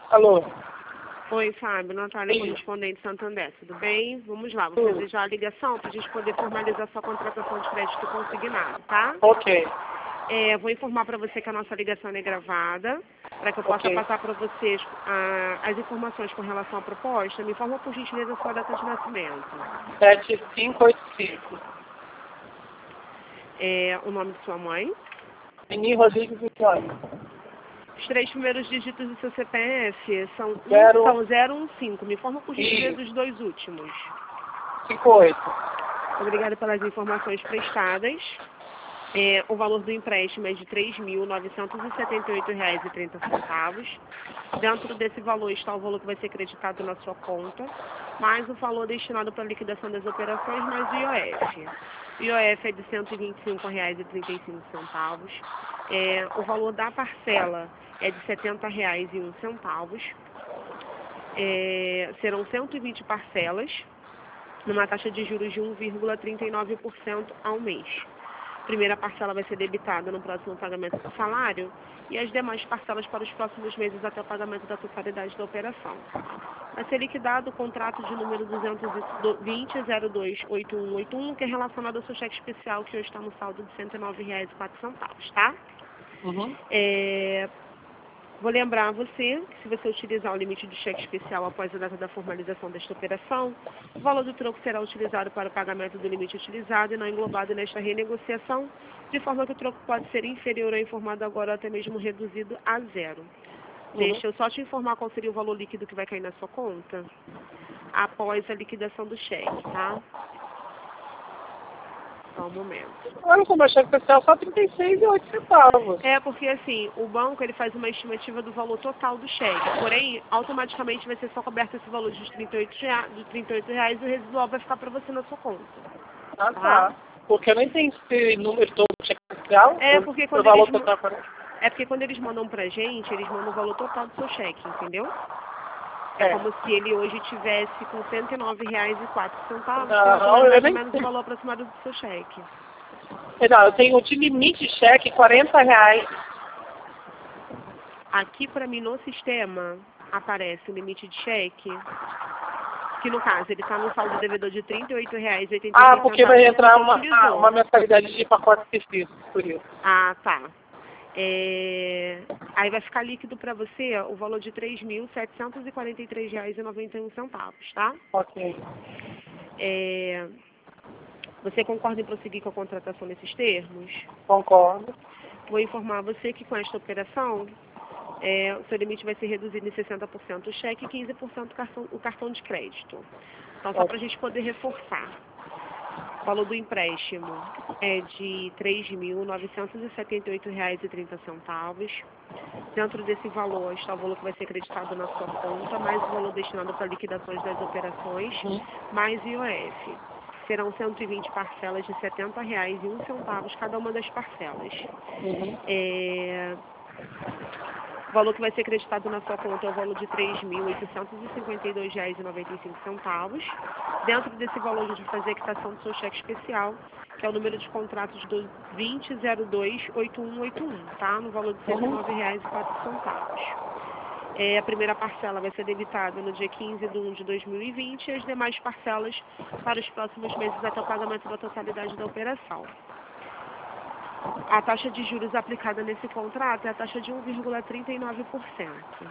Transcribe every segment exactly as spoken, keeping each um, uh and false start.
Alô? Oi, Fábio. Natália, Sim. correspondente Santander. Tudo bem? Vamos lá. Vou Tudo. fazer já a ligação para a gente poder formalizar sua contratação de crédito consignado, tá? Ok. É, vou informar para você que a nossa ligação é gravada, para que eu possa Ok. passar para vocês ah, as informações com relação à proposta. Me informa, por gentileza, a sua data de nascimento. sete cinco oito cinco. É, o nome de sua mãe. Vini Rodrigues Vitória. Os três primeiros dígitos do seu C P F são, um, Zero. são zero um cinco. Me informa, por gentileza, Isso. os dois últimos. cinco oito. Obrigada pelas informações prestadas. É, o valor do empréstimo é de três mil novecentos e setenta e oito reais e trinta centavos. Dentro desse valor está o valor que vai ser creditado na sua conta, mais o valor destinado para a liquidação das operações, mais o I O F. O I O F é de cento e vinte e cinco reais e trinta e cinco centavos. É, o valor da parcela é de setenta reais e um centavo. É, serão cento e vinte parcelas, numa taxa de juros de um vírgula trinta e nove por cento ao mês. A primeira parcela vai ser debitada no próximo pagamento do salário e as demais parcelas para os próximos meses até o pagamento da totalidade da operação. Vai ser liquidado o contrato de número duzentos e vinte zero dois oito um oito um, que é relacionado ao seu cheque especial, que hoje está no saldo de cento e nove reais e quatro centavos, tá? Uhum. É... Vou lembrar a você que se você utilizar o limite de cheque especial após a data da formalização desta operação, o valor do troco será utilizado para o pagamento do limite utilizado e não englobado nesta renegociação, de forma que o troco pode ser inferior ao informado agora ou até mesmo reduzido a zero. Uhum. Deixa eu só te informar qual seria o valor líquido que vai cair na sua conta após a liquidação do cheque, tá? Só um momento. Olha como cheque especial só trinta e seis e oito centavos. É, porque assim, o banco ele faz uma estimativa do valor total do cheque, porém, automaticamente vai ser só coberto esse valor de trinta e oito reais, de trinta e oito reais e o residual vai ficar para você na sua conta. Ah, Tá? tá. Porque eu nem tenho esse número todo do cheque especial. É, o- porque o quando valor eles, ma- total para... é porque quando eles mandam pra gente, eles mandam o valor total do seu cheque, entendeu? É É. como se ele hoje tivesse com cento e nove reais e quatro centavos, que é Não, eu mais ou nem menos o valor aproximado do seu cheque. Não, eu tenho de limite de cheque quarenta reais. Aqui para mim no sistema aparece o limite de cheque, que no caso ele está no saldo devedor de trinta e oito reais e oitenta e Ah, seis porque vai centavos que entrar você uma, utilizou. uma mensalidade de pacote fictício, por isso. Ah, tá. É... Aí vai ficar líquido para você o valor de três mil setecentos e quarenta e três reais e noventa e um centavos, tá? Ok. É... Você concorda em prosseguir com a contratação nesses termos? Concordo. Vou informar você que com esta operação, é, o seu limite vai ser reduzido em sessenta por cento o cheque e quinze por cento o cartão, o cartão de crédito. Então, só para a gente poder reforçar. O valor do empréstimo é de três mil novecentos e setenta e oito reais e trinta centavos. Dentro desse valor está o valor que vai ser acreditado na sua conta, mais o valor destinado para liquidações das operações, mais I O F. Serão cento e vinte parcelas de setenta reais e um centavo cada uma das parcelas. Uhum. É... O valor que vai ser acreditado na sua conta é o valor de três mil oitocentos e cinquenta e dois reais e noventa e cinco centavos. Dentro desse valor, a gente vai fazer a quitação do seu cheque especial, que é o número de contratos do vinte zero dois oito um oito um, tá? No valor de cento e nove reais e quatro centavos. É, a primeira parcela vai ser debitada no dia quinze de um de dois mil e vinte e as demais parcelas para os próximos meses até o pagamento da totalidade da operação. A taxa de juros aplicada nesse contrato é a taxa de um vírgula trinta e nove por cento.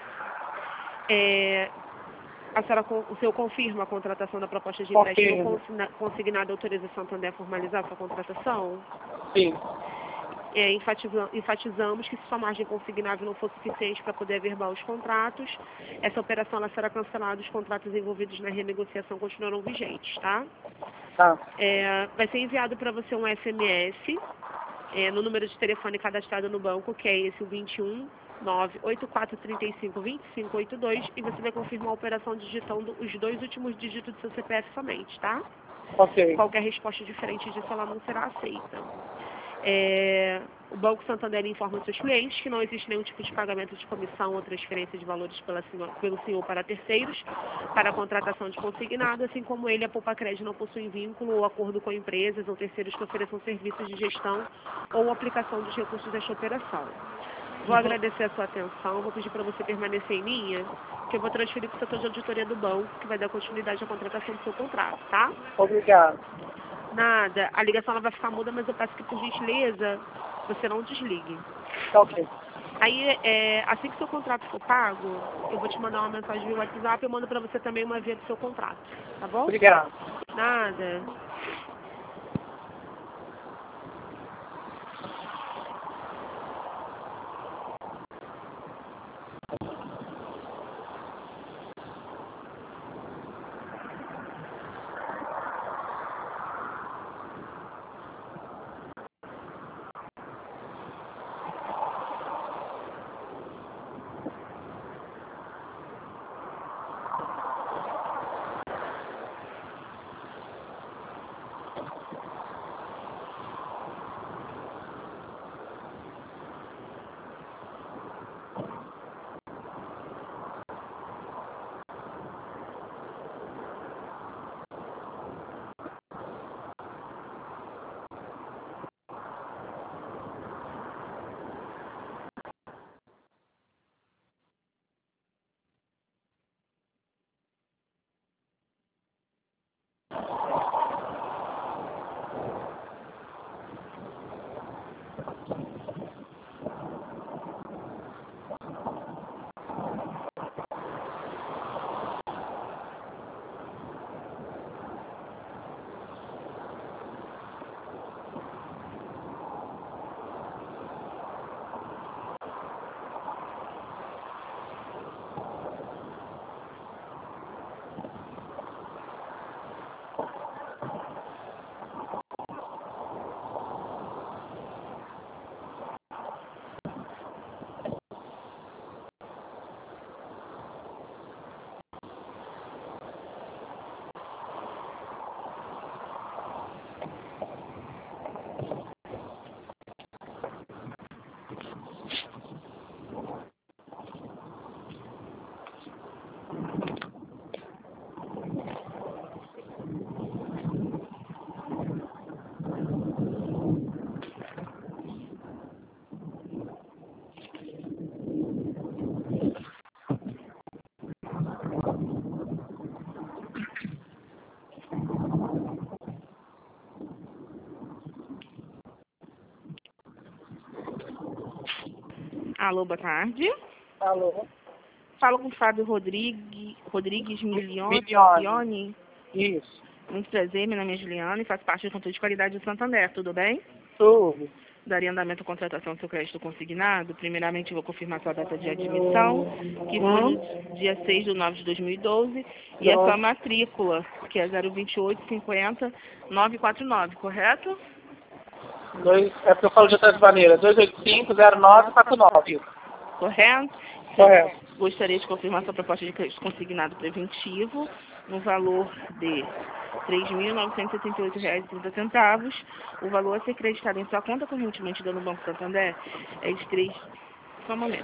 É, a senhora, o senhor confirma a contratação da proposta de empréstimo Confirmo. consignada autorização Santander a formalizar a sua contratação? Sim. É, enfatiza, enfatizamos que se sua margem consignável não for suficiente para poder averbar os contratos, essa operação ela será cancelada e os contratos envolvidos na renegociação continuarão vigentes, tá? Tá. É, vai ser enviado para você um S M S é, no número de telefone cadastrado no banco, que é esse o vinte e um nove oito quatro três cinco dois cinco oito dois, e você vai confirmar a operação digitando os dois últimos dígitos do seu C P F somente, tá? Ok. Qualquer resposta diferente disso ela não será aceita. É, o Banco Santander informa seus clientes que não existe nenhum tipo de pagamento de comissão ou transferência de valores pela senhor, pelo senhor para terceiros, para a contratação de consignado, assim como ele, a Poupa Crédito não possui vínculo ou acordo com empresas ou terceiros que ofereçam serviços de gestão ou aplicação dos recursos desta operação. Vou agradecer a sua atenção, vou pedir para você permanecer em linha, que eu vou transferir para o setor de auditoria do banco, que vai dar continuidade à contratação do seu contrato, tá? Obrigado. Nada, a ligação ela vai ficar muda, mas eu peço que, por gentileza, você não desligue. Tá ok. Aí, é, assim que o seu contrato for pago, eu vou te mandar uma mensagem via WhatsApp e eu mando para você também uma via do seu contrato, tá bom? Obrigado. Nada. Alô, boa tarde. Alô? Falo com o Fábio Rodrigues, Rodrigues Milione. Milione. Isso. Muito prazer, meu nome é Juliana e faço parte do controle de qualidade do Santander, tudo bem? Tudo. Daria andamento à contratação do seu crédito consignado. Primeiramente, vou confirmar sua data de admissão, que foi no dia seis de nove de dois mil e doze, e a sua matrícula, que é zero vinte e oito cinquenta nove quatro nove, correto? Dois, é porque eu falo de outras maneiras. dois oito cinco zero nove quatro nove. Correto? Correto. Gostaria de confirmar sua proposta de crédito consignado preventivo no valor de três mil novecentos e setenta e oito reais e trinta centavos. O valor a ser creditado em sua conta corrente mantida no Banco Santander é de três... Só um momento.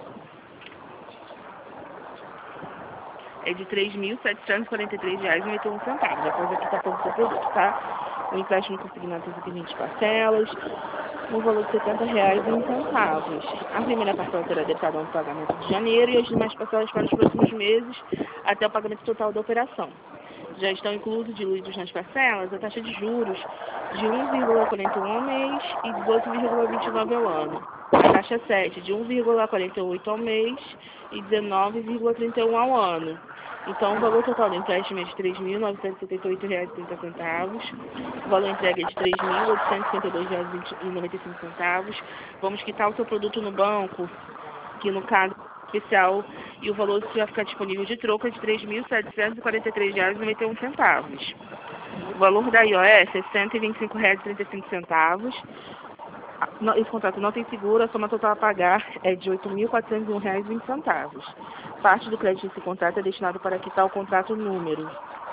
É de três mil setecentos e quarenta e três reais e noventa e um centavos. Após a quitação do seu produto, tá? O empréstimo consignado tem vinte parcelas, no valor de setenta reais e um centavos. A primeira parcela será debitada no pagamento de janeiro e as demais parcelas para os próximos meses, até o pagamento total da operação. Já estão inclusos, diluídos nas parcelas, a taxa de juros de um vírgula quarenta e um ao mês e dezoito vírgula vinte e nove ao ano. A taxa sete de um vírgula quarenta e oito ao mês e dezenove vírgula trinta e um ao ano. Então, o valor total do empréstimo é de três mil novecentos e setenta e oito reais e trinta centavos. O valor entregue é de três mil oitocentos e cinquenta e dois reais e noventa e cinco centavos. Vamos quitar o seu produto no banco, que no caso especial, e o valor que vai ficar disponível de troco é de três mil setecentos e quarenta e três reais e noventa e um centavos. O valor da I O S é cento e vinte e cinco reais e trinta e cinco centavos. Esse contrato não tem seguro, a soma total a pagar é de oito mil quatrocentos e um reais e vinte centavos. Parte do crédito desse contrato é destinado para quitar o contrato número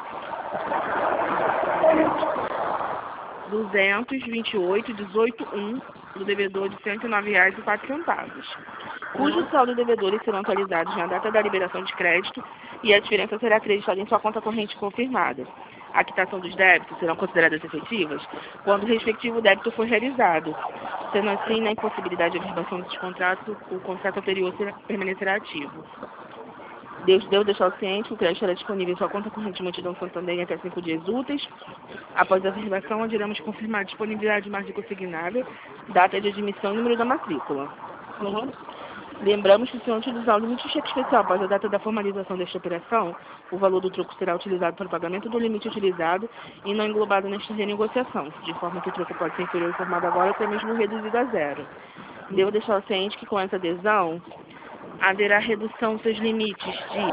duzentos e vinte e oito, dezoito um do devedor de cento e nove reais e quatro centavos, cujo saldo e devedores serão atualizados na data da liberação de crédito e a diferença será acreditada em sua conta corrente confirmada. a quitação dos débitos serão consideradas efetivas quando o respectivo débito for realizado. Sendo assim, na impossibilidade de averbação desses contratos, o contrato anterior será, permanecerá ativo. Deus deu deixar o ciente que o crédito era disponível em sua conta corrente de multidão Santander em até cinco dias úteis. Após a averbação, adiremos confirmar a disponibilidade de margem consignável, data de admissão e número da matrícula. Uhum. Lembramos que, se não utilizar o limite de cheque especial após a data da formalização desta operação, o valor do troco será utilizado para o pagamento do limite utilizado e não englobado nesta renegociação, de forma que o troco pode ser inferior ao informado agora ou até mesmo reduzido a zero. Devo deixar o ciente que, com essa adesão, haverá redução dos seus limites de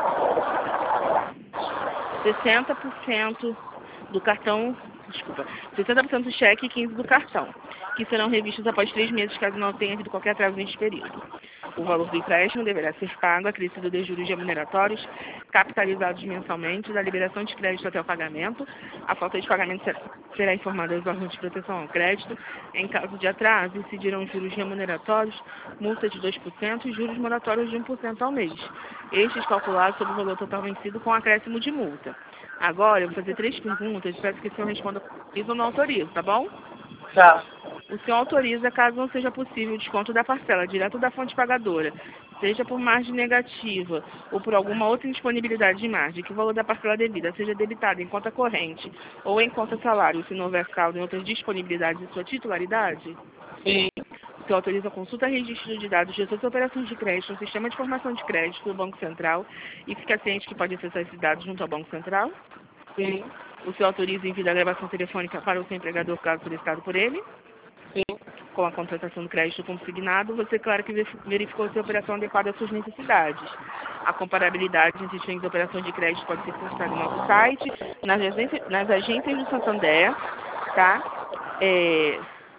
sessenta por cento do cartão, desculpa, sessenta por cento do cheque e quinze por cento do cartão, que serão revistos após três meses, caso não tenha havido qualquer atraso neste período. O valor do empréstimo deverá ser pago, acrescido de juros remuneratórios, capitalizados mensalmente, da liberação de crédito até o pagamento. A falta de pagamento será, será informada aos órgãos de proteção ao crédito. Em caso de atraso, incidirão juros remuneratórios, multa de dois por cento e juros moratórios de um por cento ao mês. Estes calculados sobre o valor total vencido com acréscimo de multa. Agora, eu vou fazer três perguntas, peço que o senhor responda autoriza ou não autoriza, tá bom? Tá. O senhor autoriza, caso não seja possível, o desconto da parcela direto da fonte pagadora, seja por margem negativa ou por alguma outra indisponibilidade de margem, que o valor da parcela devida seja debitado em conta corrente ou em conta salário, se não houver saldo em outras disponibilidades de sua titularidade? Sim. O senhor autoriza a consulta e registro de dados de suas operações de crédito no sistema de informação de crédito do Banco Central e fica ciente que pode acessar esses dados junto ao Banco Central? Sim. O senhor autoriza o envio da gravação telefônica para o seu empregador, caso solicitado por ele? Sim. Com a contratação do crédito consignado, você, claro, que verificou se a operação adequada às suas necessidades. A comparabilidade entre diferentes operações de crédito pode ser consultada no nosso site, nas agências, nas agências do Santander, tá? É...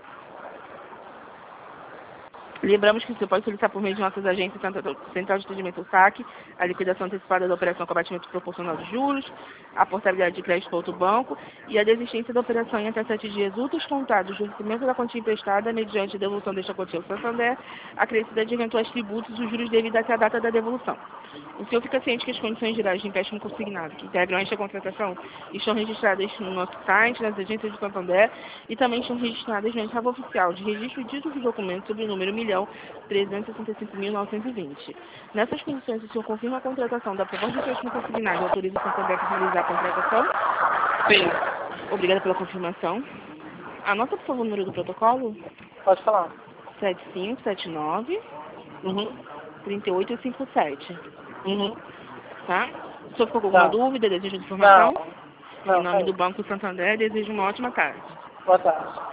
Lembramos que você pode solicitar por meio de nossas agências, Central de Atendimento ao Saque, a liquidação antecipada da operação com abatimento proporcional de juros, a portabilidade de crédito para outro banco e a desistência da operação em até sete dias úteis contados do vencimento da quantia emprestada mediante a devolução desta quantia ao Santander, acrescida de eventuais tributos e os juros devidos até a data da devolução. O senhor fica ciente que as condições gerais de empréstimo consignado que integram esta contratação estão registradas no nosso site, nas agências do Santander e também estão registradas no entrave oficial de registro de títulos de documentos sobre o número milhão trezentos e sessenta e cinco mil novecentos e vinte. Nessas condições, o senhor confirma a contratação da proposta de empréstimo consignado e autoriza o Santander a realizar a contratação? Sim. Obrigada pela confirmação. Anota, por favor, o número do protocolo. Pode falar. sete cinco sete nove, Uhum. três oito cinco sete. Uhum. Tá? O senhor ficou com alguma Tá. dúvida, desejo de informação? Não. Não, Em nome tá do aí. Banco Santander, desejo uma ótima tarde. Boa tarde.